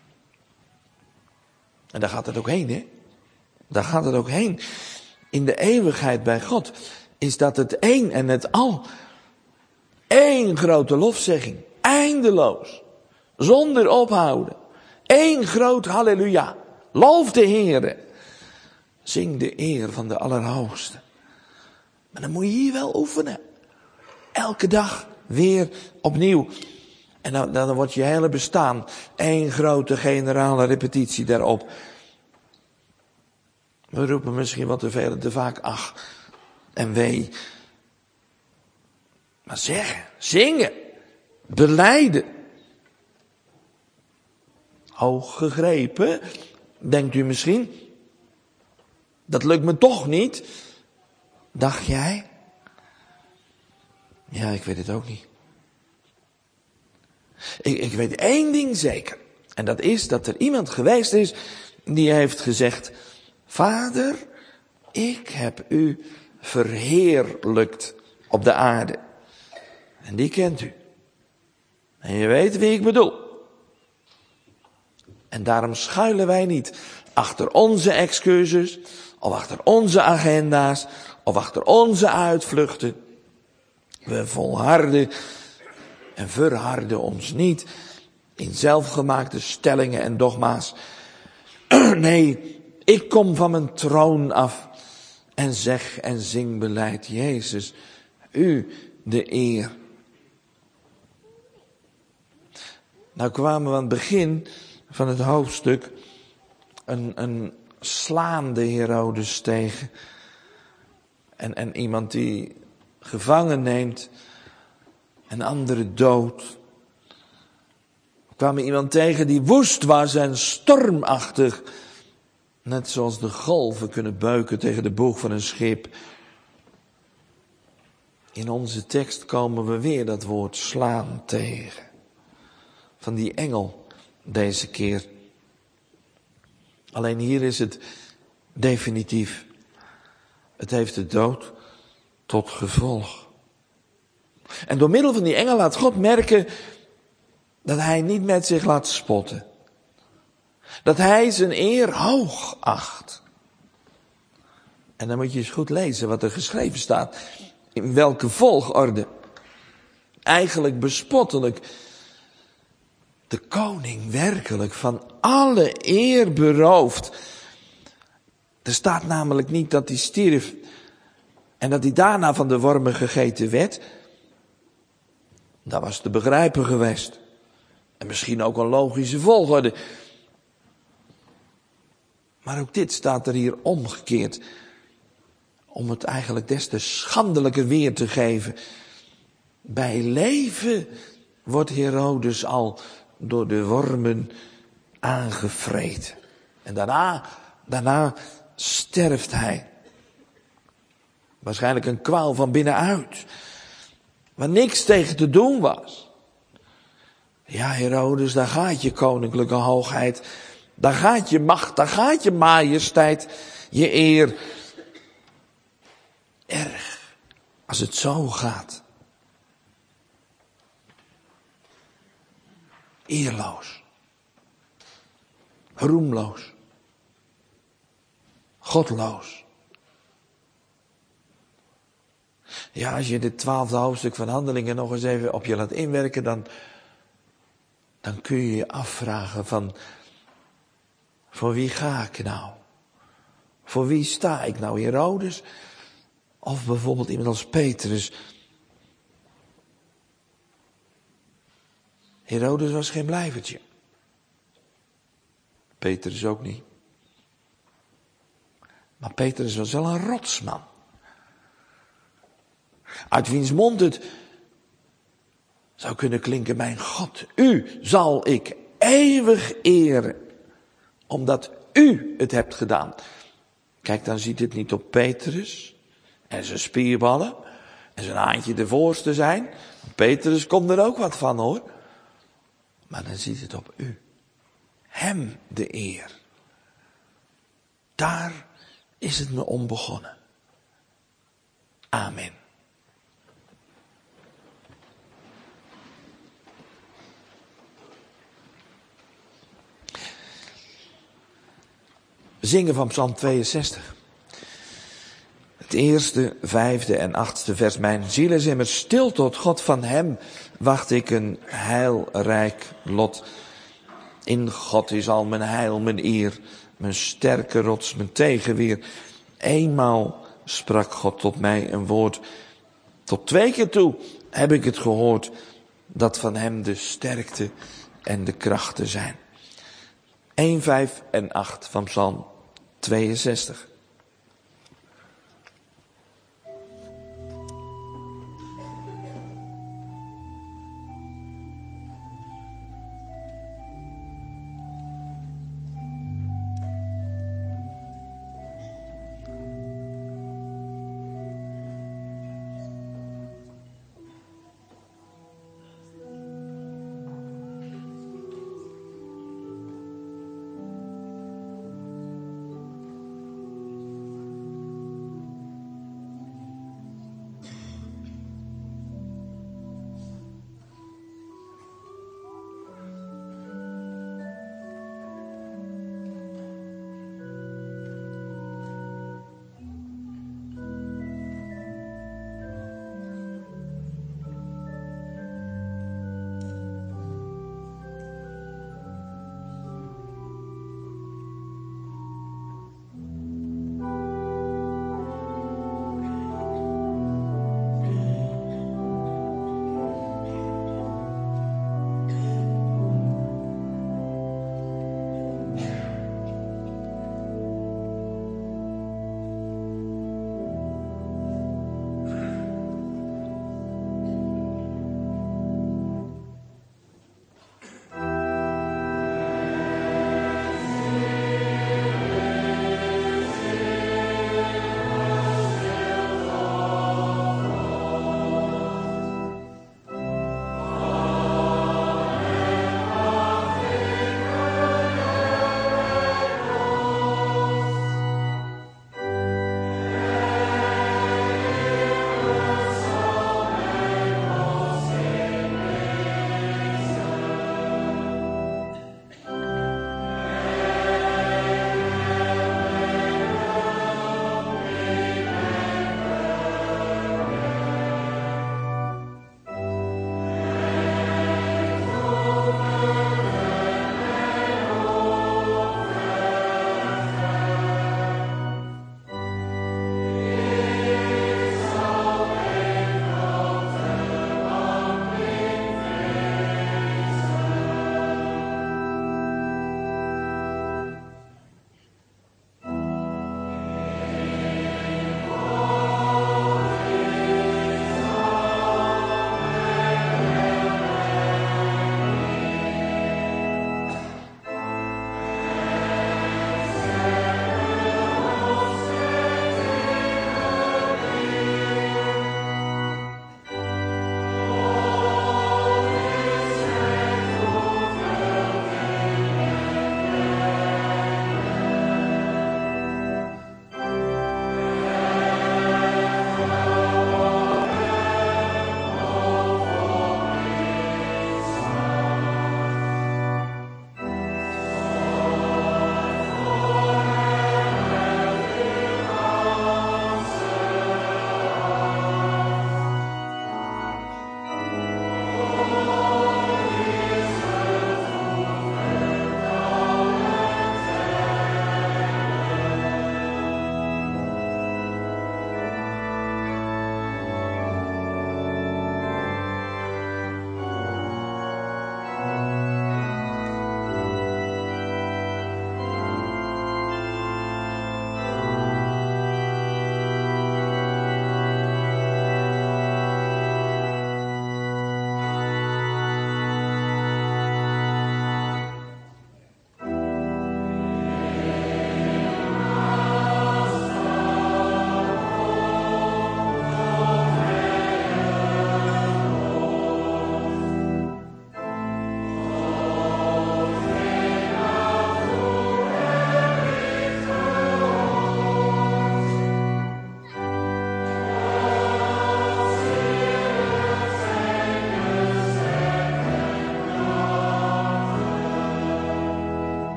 En daar gaat het ook heen, hè? Daar gaat het ook heen. In de eeuwigheid bij God is dat het één en het al. Eén grote lofzegging. Eindeloos. Zonder ophouden. Eén groot halleluja. Loof de Heere. Zing de eer van de Allerhoogste. Maar dan moet je hier wel oefenen. Elke dag weer opnieuw. En dan, dan wordt je hele bestaan één grote generale repetitie daarop. We roepen misschien wat te veel en te vaak ach en wee. Maar zeggen, zingen, belijden. Hoog gegrepen, denkt u misschien. Dat lukt me toch niet. Dacht jij? Ja, ik weet het ook niet. Ik, ik weet één ding zeker. En dat is dat er iemand geweest is die heeft gezegd: Vader, ik heb u verheerlijkt op de aarde. En die kent u. En je weet wie ik bedoel. En daarom schuilen wij niet achter onze excuses, of achter onze agenda's, of achter onze uitvluchten. We volharden en verharden ons niet in zelfgemaakte stellingen en dogma's. Nee, ik kom van mijn troon af en zeg en zing beleid Jezus, u de eer. Nou kwamen we aan het begin van het hoofdstuk een, een slaande Herodes tegen. En, en iemand die gevangen neemt en anderen dood. We kwamen iemand tegen die woest was en stormachtig. Net zoals de golven kunnen beuken tegen de boeg van een schip. In onze tekst komen we weer dat woord slaan tegen. Van die engel deze keer. Alleen hier is het definitief. Het heeft de dood tot gevolg. En door middel van die engel laat God merken dat hij niet met zich laat spotten. Dat hij zijn eer hoog acht. En dan moet je eens goed lezen wat er geschreven staat. In welke volgorde. Eigenlijk bespottelijk. De koning werkelijk van alle eer beroofd. Er staat namelijk niet dat hij stierf en dat hij daarna van de wormen gegeten werd. Dat was te begrijpen geweest. En misschien ook een logische volgorde. Maar ook dit staat er hier omgekeerd. Om het eigenlijk des te schandelijker weer te geven. Bij leven wordt Herodes al door de wormen aangevreten. En daarna, daarna sterft hij. Waarschijnlijk een kwaal van binnenuit. Waar niks tegen te doen was. Ja, Herodes, daar gaat je koninklijke hoogheid. Daar gaat je macht, daar gaat je majesteit, je eer. Erg, als het zo gaat. Eerloos. Roemloos. Godloos. Ja, als je dit twaalfde hoofdstuk van Handelingen nog eens even op je laat inwerken, dan, dan kun je je afvragen van, voor wie ga ik nou? Voor wie sta ik nou? Herodes? Of bijvoorbeeld iemand als Petrus? Herodes was geen blijvertje. Petrus ook niet. Maar Petrus was wel een rotsman. Uit wiens mond het zou kunnen klinken, mijn God, u zal ik eeuwig eren, omdat u het hebt gedaan. Kijk, dan ziet het niet op Petrus en zijn spierballen en zijn haantje de voorste zijn. Petrus komt er ook wat van, hoor. Maar dan ziet het op u. Hem de eer. Daar is het me om begonnen. Amen. Zingen van Psalm tweeënzestig. Het eerste, vijfde en achtste vers. Mijn ziel is immers stil tot God, van hem wacht ik een heilrijk lot. In God is al mijn heil, mijn eer, mijn sterke rots, mijn tegenweer. Eenmaal sprak God tot mij een woord. Tot twee keer toe heb ik het gehoord, dat van hem de sterkte en de krachten zijn. een, vijf en acht van Psalm tweeënzestig.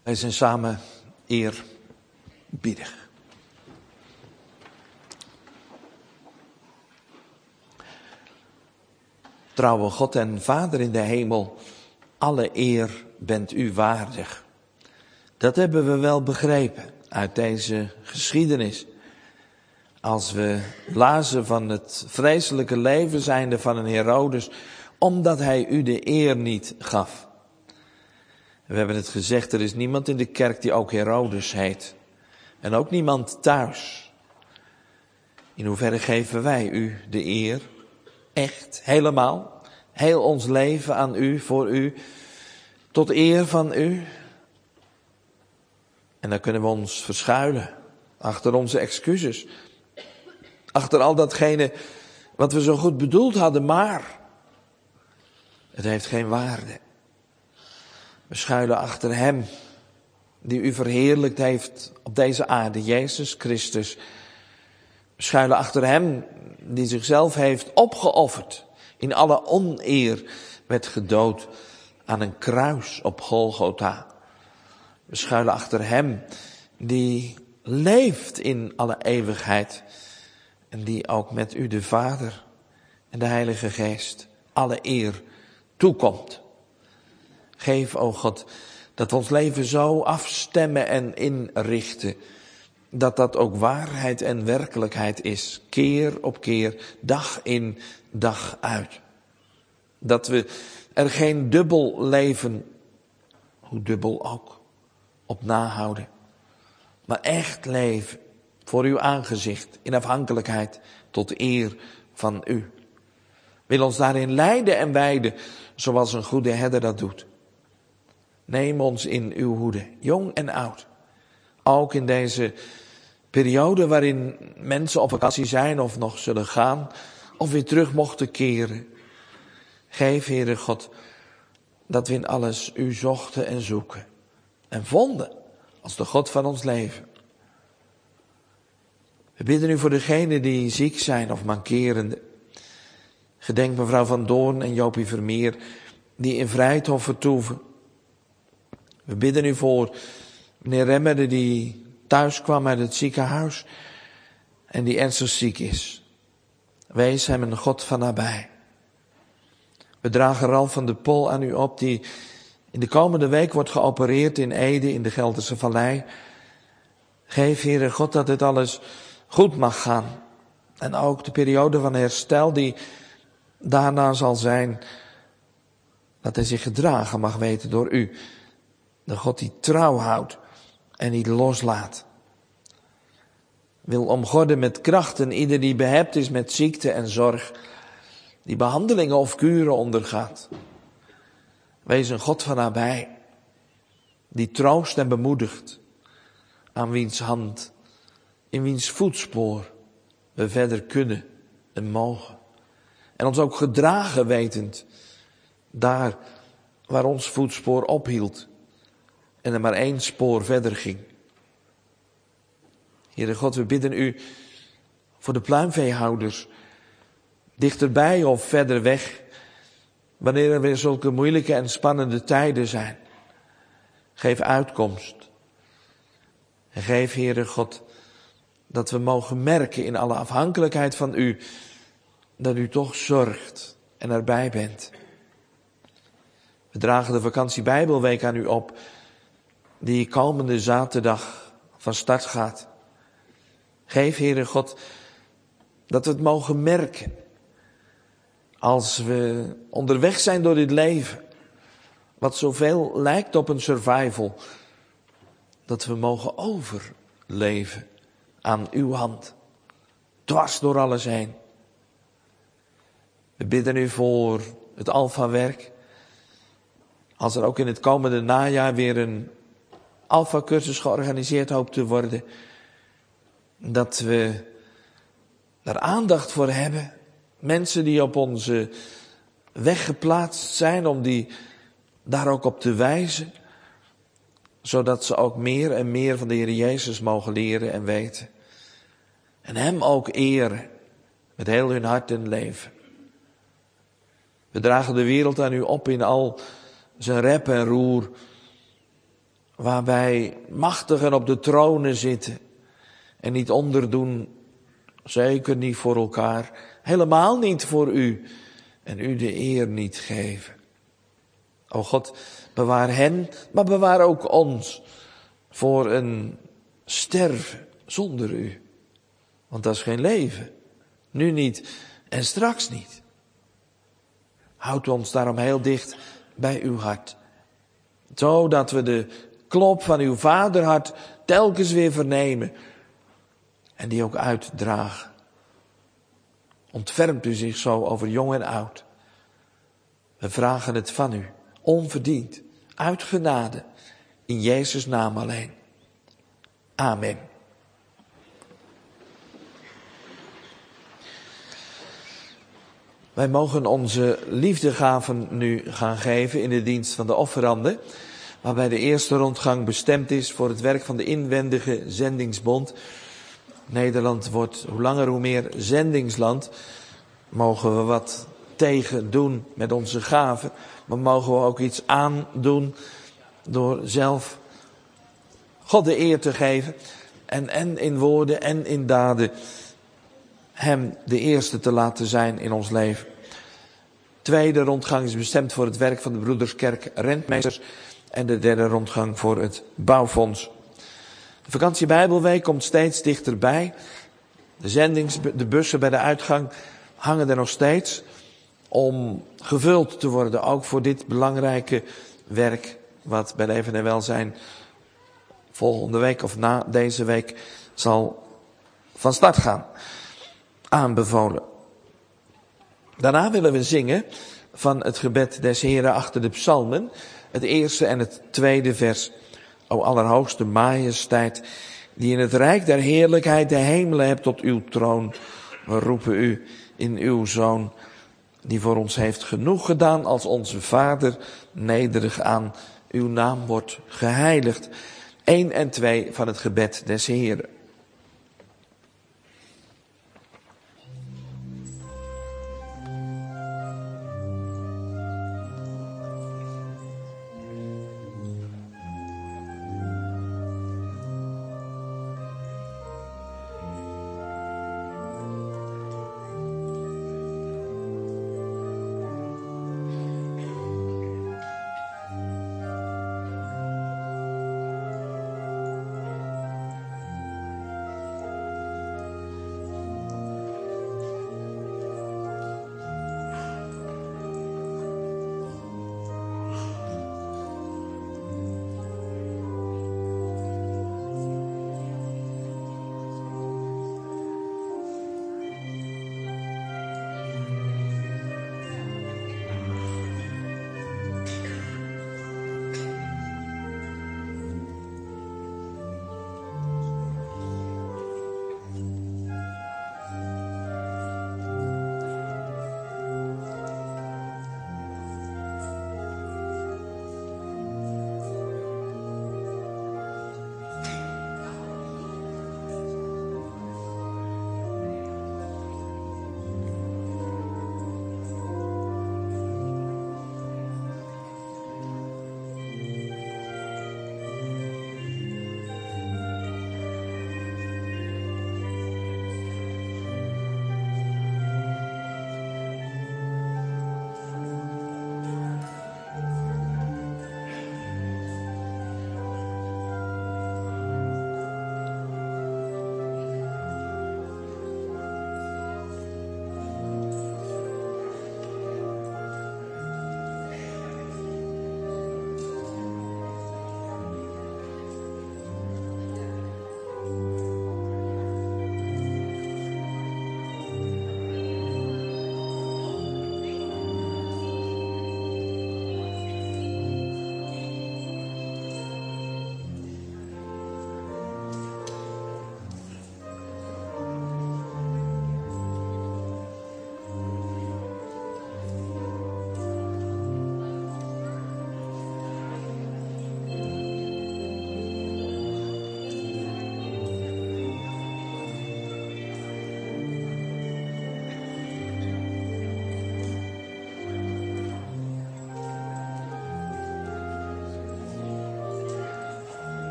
Wij zijn samen eerbiedig. Trouwe God en Vader in de hemel, alle eer bent u waardig. Dat hebben we wel begrepen uit deze geschiedenis. Als we lazen van het vreselijke leven zijnde van een Herodes, omdat hij u de eer niet gaf. We hebben het gezegd, er is niemand in de kerk die ook Herodes heet. En ook niemand thuis. In hoeverre geven wij u de eer? Echt, helemaal. Heel ons leven aan u, voor u. Tot eer van u. En dan kunnen we ons verschuilen. Achter onze excuses. Achter al datgene wat we zo goed bedoeld hadden, maar het heeft geen waarde. We schuilen achter hem die u verheerlijkt heeft op deze aarde, Jezus Christus. We schuilen achter hem die zichzelf heeft opgeofferd, in alle oneer werd gedood aan een kruis op Golgotha. We schuilen achter hem die leeft in alle eeuwigheid en die ook met u de Vader en de Heilige Geest alle eer toekomt. Geef, o God, dat we ons leven zo afstemmen en inrichten, dat dat ook waarheid en werkelijkheid is, keer op keer, dag in, dag uit. Dat we er geen dubbel leven, hoe dubbel ook, op nahouden, maar echt leven voor uw aangezicht, in afhankelijkheid tot eer van u. Wil ons daarin leiden en wijden, zoals een goede herder dat doet. Neem ons in uw hoede, jong en oud. Ook in deze periode waarin mensen op vakantie zijn of nog zullen gaan, of weer terug mochten keren. Geef, Heere God, dat we in alles u zochten en zoeken. En vonden als de God van ons leven. We bidden u voor degenen die ziek zijn of mankerende. Gedenk mevrouw Van Doorn en Jopie Vermeer, die in Vrijthof vertoeven. We bidden u voor meneer Remmerde, die thuis kwam uit het ziekenhuis en die ernstig ziek is. Wees hem een God van nabij. We dragen Ralf van de Pol aan u op, die in de komende week wordt geopereerd in Ede in de Gelderse Vallei. Geef, Heere God, dat dit alles goed mag gaan. En ook de periode van herstel die daarna zal zijn, dat hij zich gedragen mag weten door u. De God die trouw houdt en niet loslaat. Wil omgorden met krachten ieder die behept is met ziekte en zorg, die behandelingen of kuren ondergaat. Wees een God van nabij, die troost en bemoedigt, aan wiens hand, in wiens voetspoor we verder kunnen en mogen. En ons ook gedragen wetend, daar waar ons voetspoor ophield en er maar één spoor verder ging. Heere God, we bidden u voor de pluimveehouders, dichterbij of verder weg, wanneer er weer zulke moeilijke en spannende tijden zijn. Geef uitkomst. En geef, Heere God, dat we mogen merken in alle afhankelijkheid van u, dat u toch zorgt en erbij bent. We dragen de vakantie Bijbelweek aan u op, die komende zaterdag van start gaat. Geef, Heere God, dat we het mogen merken als we onderweg zijn door dit leven, wat zoveel lijkt op een survival, dat we mogen overleven aan uw hand, dwars door alles heen. We bidden u voor het Alpha-werk. Als er ook in het komende najaar weer een Alpha-cursus georganiseerd hoopt te worden, dat we daar aandacht voor hebben. Mensen die op onze weg geplaatst zijn, om die daar ook op te wijzen, zodat ze ook meer en meer van de Heer Jezus mogen leren en weten. En hem ook eren met heel hun hart en leven. We dragen de wereld aan u op in al zijn rep en roer, waarbij machtigen op de tronen zitten en niet onderdoen, zeker niet voor elkaar, helemaal niet voor u en u de eer niet geven. O God, bewaar hen, maar bewaar ook ons voor een sterven zonder u. Want dat is geen leven. Nu niet en straks niet. Houd ons daarom heel dicht bij uw hart. Zodat we de klop van uw vaderhart telkens weer vernemen. En die ook uitdragen. Ontfermt u zich zo over jong en oud. We vragen het van u. Onverdiend. Uit genade. In Jezus' naam alleen. Amen. Wij mogen onze liefdegaven nu gaan geven in de dienst van de offeranden, waarbij de eerste rondgang bestemd is voor het werk van de inwendige zendingsbond. Nederland wordt hoe langer hoe meer zendingsland. Mogen we wat tegen doen met onze gaven, maar mogen we ook iets aandoen door zelf God de eer te geven en, en in woorden en in daden Hem de eerste te laten zijn in ons leven. Tweede rondgang is bestemd voor het werk van de Broederskerk Rentmeesters en de derde rondgang voor het bouwfonds. De vakantie Bijbelweek komt steeds dichterbij. De zendings, de bussen bij de uitgang hangen er nog steeds om gevuld te worden, ook voor dit belangrijke werk wat bij Leven en Welzijn volgende week of na deze week zal van start gaan. Aanbevolen. Daarna willen we zingen van het gebed des Heren achter de psalmen, het eerste en het tweede vers. O allerhoogste majesteit, die in het rijk der heerlijkheid de hemelen hebt tot uw troon. We roepen u in uw Zoon, die voor ons heeft genoeg gedaan als onze Vader, nederig aan. Uw naam wordt geheiligd. Eén en twee van het gebed des Heren.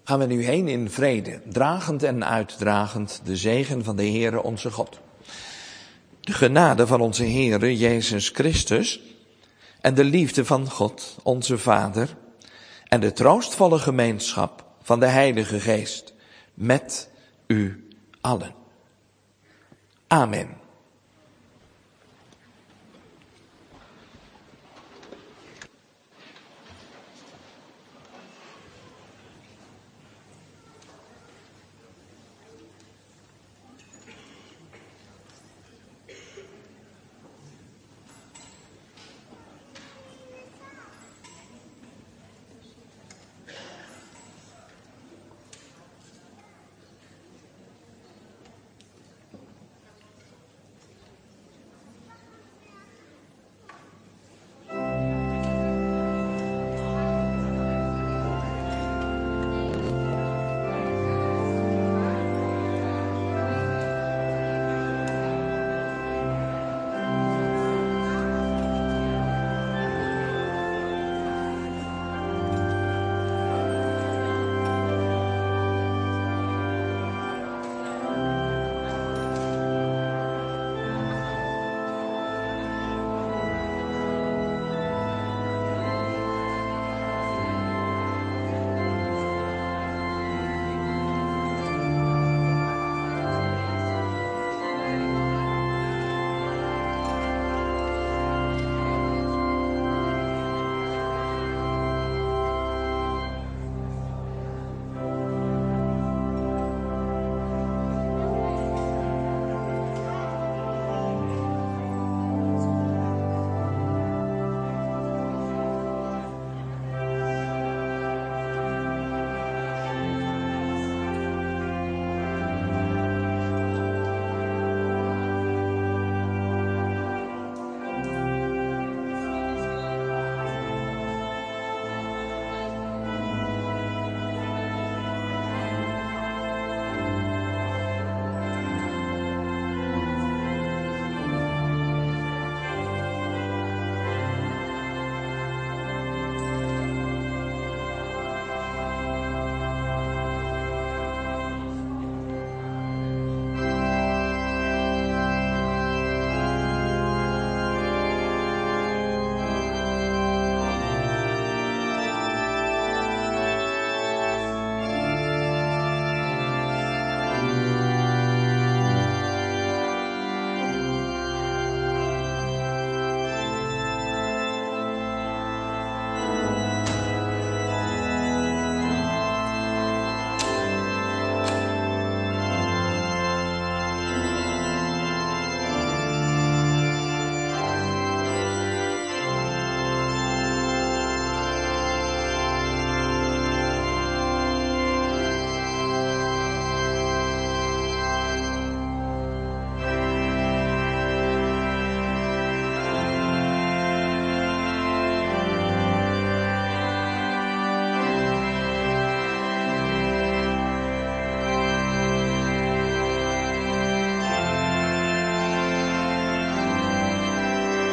gaan we nu heen in vrede, dragend en uitdragend de zegen van de Heere onze God. De genade van onze Heere Jezus Christus en de liefde van God, onze Vader, en de troostvolle gemeenschap van de Heilige Geest met u allen. Amen.